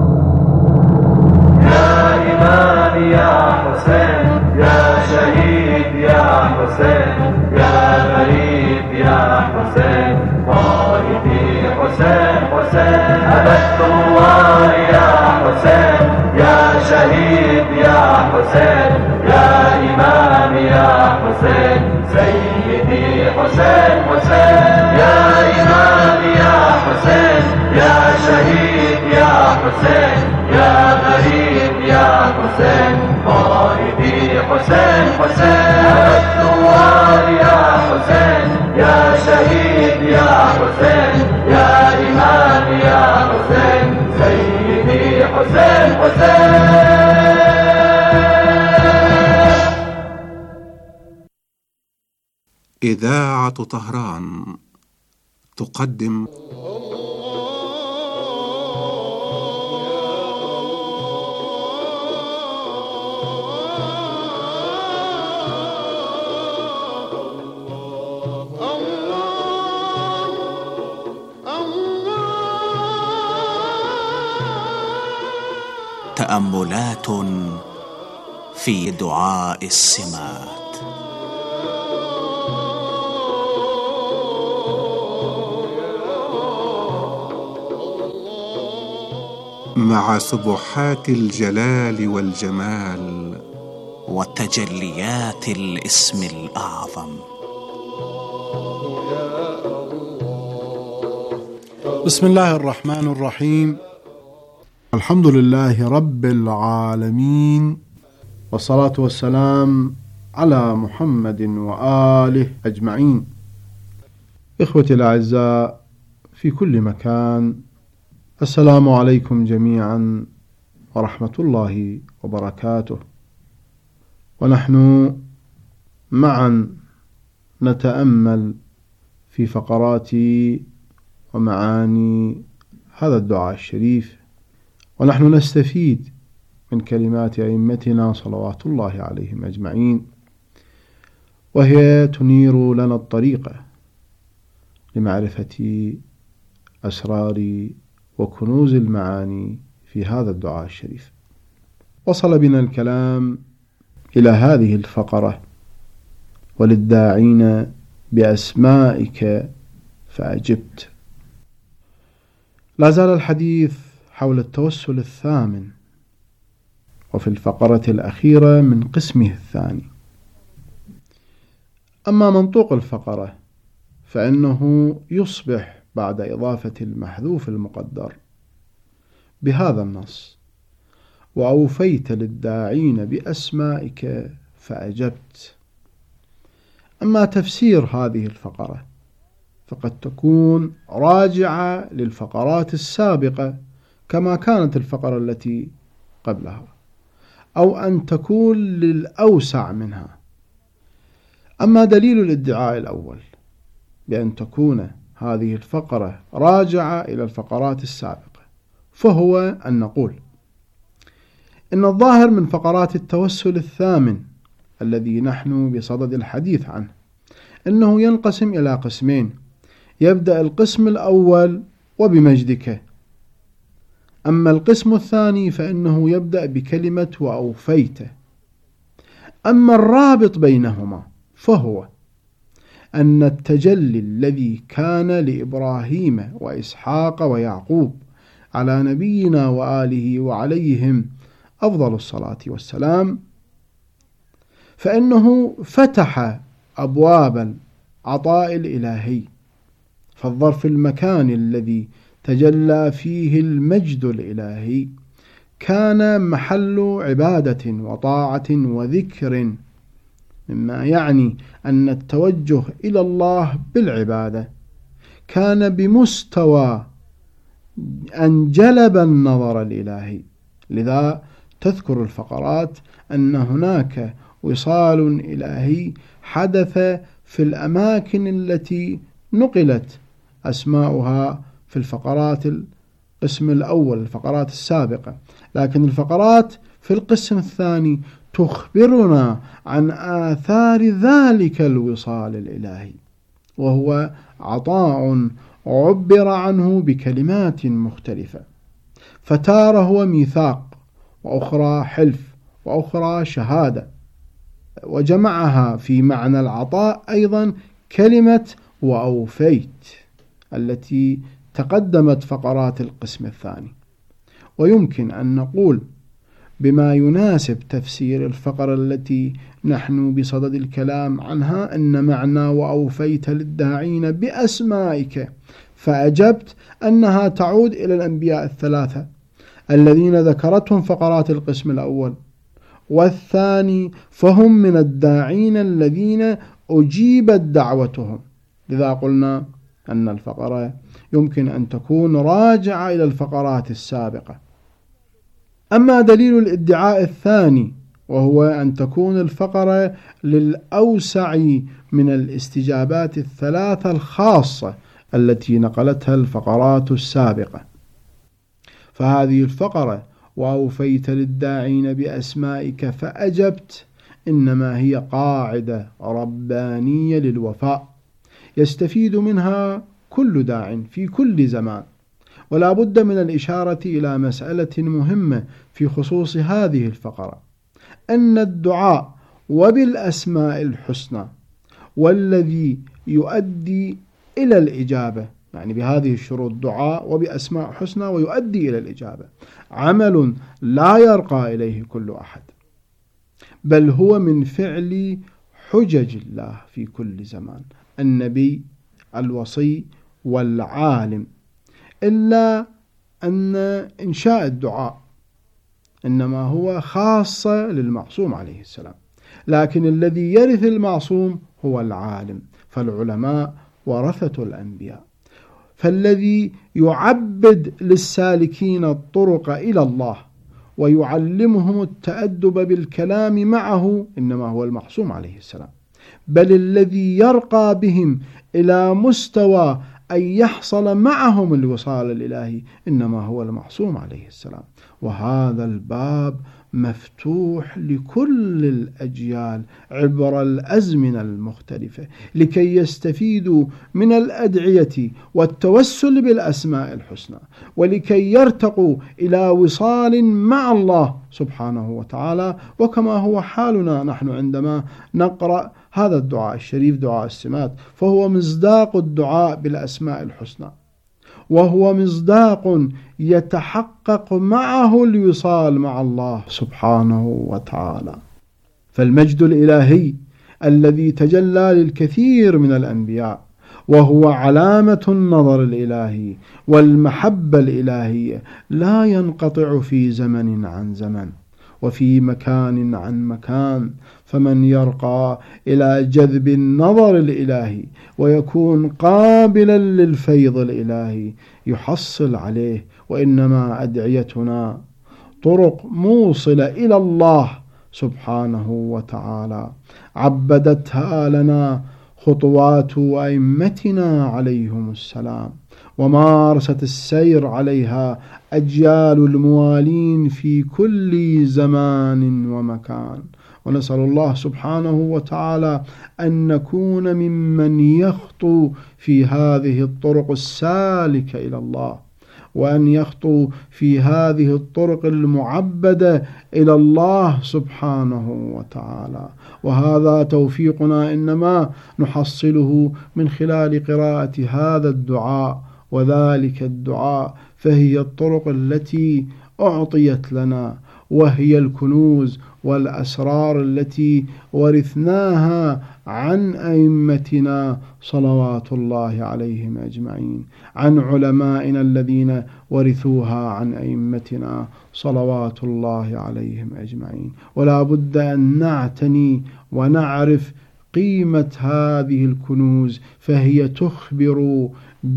يا إمام يا حسين، يا شهيد يا حسين، يا غريب يا حسين، قائدي حسين حسين، أبت الله يا حسين، يا شهيد يا حسين، يا إمام يا حسين، سيدي حسين حسين، يا إمام يا حسين، يا شهيد يا حسين، يا غريب يا حسين، قائدي حسين حسين، أبت الله يا حسين، يا شهيد يا حسين، يا إمام يا حسين، سيدي حسين حسين. إذاعة طهران تقدم تأملات في دعاء السمات. مع سبحات الجلال والجمال وتجليات الاسم الأعظم. بسم الله الرحمن الرحيم، الحمد لله رب العالمين، والصلاة والسلام على محمد وآله أجمعين. إخوتي الأعزاء في كل مكان، السلام عليكم جميعا ورحمة الله وبركاته. ونحن معا نتأمل في فقرات ومعاني هذا الدعاء الشريف، ونحن نستفيد من كلمات أئمتنا صلوات الله عليهم أجمعين، وهي تنير لنا الطريق لمعرفة أسرار وكنوز المعاني في هذا الدعاء الشريف. وصل بنا الكلام إلى هذه الفقرة: وللداعين بأسمائك فأجبت. لا زال الحديث حول التوسل الثامن، وفي الفقرة الأخيرة من قسمه الثاني. أما منطوق الفقرة فإنه يصبح بعد إضافة المحذوف المقدر بهذا النص: وأوفيت للداعين بأسمائك فأجبت. أما تفسير هذه الفقرة فقد تكون راجعة للفقرات السابقة كما كانت الفقرة التي قبلها، أو أن تكون للأوسع منها. أما دليل الادعاء الأول بأن تكون هذه الفقرة راجعة إلى الفقرات السابقة، فهو أن نقول إن الظاهر من فقرات التوسل الثامن الذي نحن بصدد الحديث عنه أنه ينقسم إلى قسمين. يبدأ القسم الأول وبمجدك، أما القسم الثاني فإنه يبدأ بكلمة وأوفيت. أما الرابط بينهما فهو أن التجلي الذي كان لإبراهيم وإسحاق ويعقوب على نبينا وآله وعليهم أفضل الصلاة والسلام، فإنه فتح أبواب العطاء الإلهي. فالظرف المكان الذي تجلى فيه المجد الإلهي كان محل عبادة وطاعة وذكر، مما يعني أن التوجه إلى الله بالعبادة كان بمستوى أن جلب النظر الإلهي. لذا تذكر الفقرات أن هناك وصال إلهي حدث في الأماكن التي نقلت أسماؤها في الفقرات القسم الأول، الفقرات السابقة، لكن الفقرات في القسم الثاني تخبرنا عن آثار ذلك الوصال الإلهي، وهو عطاء عبر عنه بكلمات مختلفة، فتارة هو ميثاق، وأخرى حلف، وأخرى شهادة، وجمعها في معنى العطاء أيضا كلمة وأوفيت التي تقدمت فقرات القسم الثاني. ويمكن أن نقول بما يناسب تفسير الفقرة التي نحن بصدد الكلام عنها أن معنى وأوفيت للداعين بأسمائك فأجبت أنها تعود إلى الأنبياء الثلاثة الذين ذكرتهم فقرات القسم الأول والثاني، فهم من الداعين الذين أجيبت دعوتهم، لذا قلنا أن الفقرة يمكن أن تكون راجعة إلى الفقرات السابقة. أما دليل الادعاء الثاني وهو أن تكون الفقرة للأوسع من الاستجابات الثلاثة الخاصة التي نقلتها الفقرات السابقة، فهذه الفقرة وأوفيت للداعين بأسمائك فأجبت إنما هي قاعدة ربانية للوفاء يستفيد منها كل داع في كل زمان. ولا بد من الإشارة إلى مسألة مهمة في خصوص هذه الفقرة، أن الدعاء وبالأسماء الحسنى والذي يؤدي إلى الإجابة، يعني بهذه الشروط دعاء وبأسماء حسنى ويؤدي إلى الإجابة، عمل لا يرقى إليه كل أحد، بل هو من فعل حجج الله في كل زمان، النبي، الوصي، والعالم، إلا أن إنشاء الدعاء إنما هو خاصة للمعصوم عليه السلام، لكن الذي يرث المعصوم هو العالم، فالعلماء ورثة الأنبياء، فالذي يعبد للسالكين الطرق إلى الله ويعلمهم التأدب بالكلام معه إنما هو المعصوم عليه السلام، بل الذي يرقى بهم إلى مستوى أن يحصل معهم الوصال الإلهي إنما هو المعصوم عليه السلام. وهذا الباب مفتوح لكل الأجيال عبر الأزمنة المختلفة لكي يستفيدوا من الأدعية والتوسل بالأسماء الحسنى، ولكي يرتقوا إلى وصال مع الله سبحانه وتعالى، وكما هو حالنا نحن عندما نقرأ هذا الدعاء الشريف دعاء السمات، فهو مصداق الدعاء بالأسماء الحسنى، وهو مصداق يتحقق معه الوصال مع الله سبحانه وتعالى. فالمجد الإلهي الذي تجلى للكثير من الأنبياء وهو علامة النظر الإلهي والمحبة الإلهية لا ينقطع في زمن عن زمن وفي مكان عن مكان، فمن يرقى إلى جذب النظر الإلهي ويكون قابلا للفيض الإلهي يحصل عليه. وإنما أدعيتنا طرق موصلة إلى الله سبحانه وتعالى عبدتها لنا خطوات أئمتنا عليهم السلام، ومارست السير عليها أجيال الموالين في كل زمان ومكان. ونسأل الله سبحانه وتعالى أن نكون ممن يخطو في هذه الطرق السالكة إلى الله، وأن يخطو في هذه الطرق المعبدة إلى الله سبحانه وتعالى. وهذا توفيقنا إنما نحصله من خلال قراءة هذا الدعاء وذلك الدعاء، فهي الطرق التي أعطيت لنا، وهي الكنوز والأسرار التي ورثناها عن أئمتنا صلوات الله عليهم أجمعين، عن علمائنا الذين ورثوها عن أئمتنا صلوات الله عليهم أجمعين. ولا بد أن نعتني ونعرف قيمة هذه الكنوز، فهي تخبر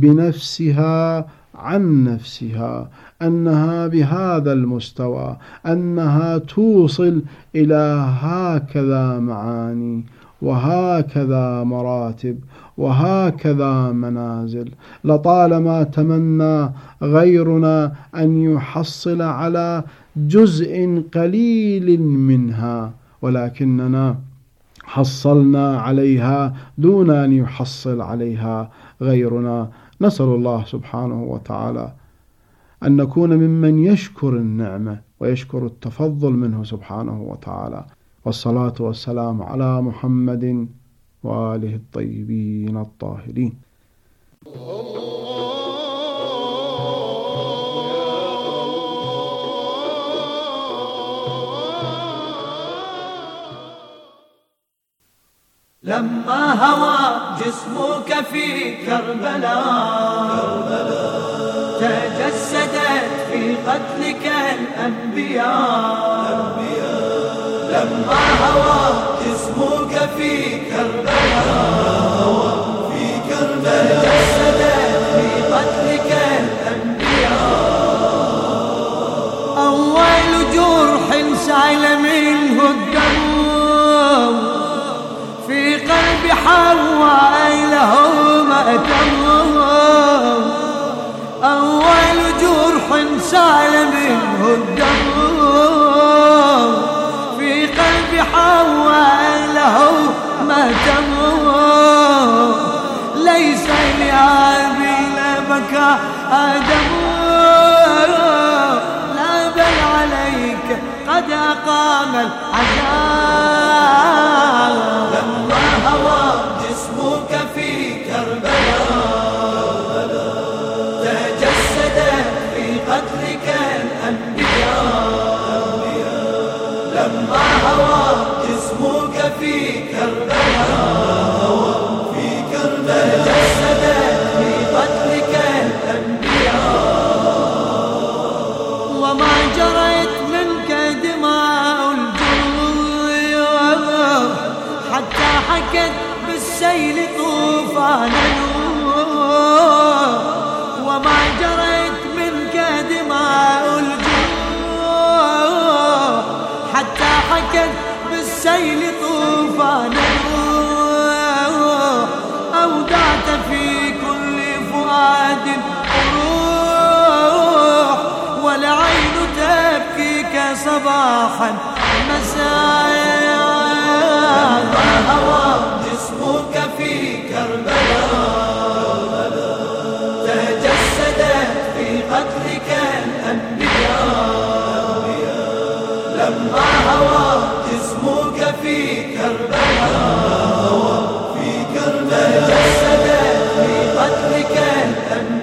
بنفسها عن نفسها أنها بهذا المستوى، أنها توصل إلى هكذا معاني، وهكذا مراتب وهكذا منازل. لطالما تمنى غيرنا أن يحصل على جزء قليل منها، ولكننا حصلنا عليها دون أن يحصل عليها غيرنا. نسأل الله سبحانه وتعالى أن نكون ممن يشكر النعمة ويشكر التفضل منه سبحانه وتعالى. والصلاة والسلام على محمد وآله الطيبين الطاهرين. لما هوى جسمك في كربلاء تجسدت في قتلك الأنبياء. لما هوى جسمك في كربلاء تجسدت في قتلك الأنبياء. أول جرح سال منه الدم في قلب حواء لهما أتم. أول جرح سال منه الدم في قلب حواء لهما أتم. ليس لأبي بكى آدم لا بل عليك قد أقام العذاب. لما هوى جسمك في كربلاء تجسدت في قتلك الأنبياء. لما هوى جسمك في كربلاء تجسدت في قتلك الأنبياء. وما جرت منك دماء الجروح حتى حكت بالسيل طوفان نوح. وما جرت منك دماء الجروح حتى حكت بالسيل طوفان نوح. أودعت في كل فؤاد روح والعين تبكيك صباحا مساء. لما هوى جسمك في كربلاء تجسدت في قتلك الأنبياء. لما هوى جسمك في كربلاء تجسدت في قتلك الأنبياء.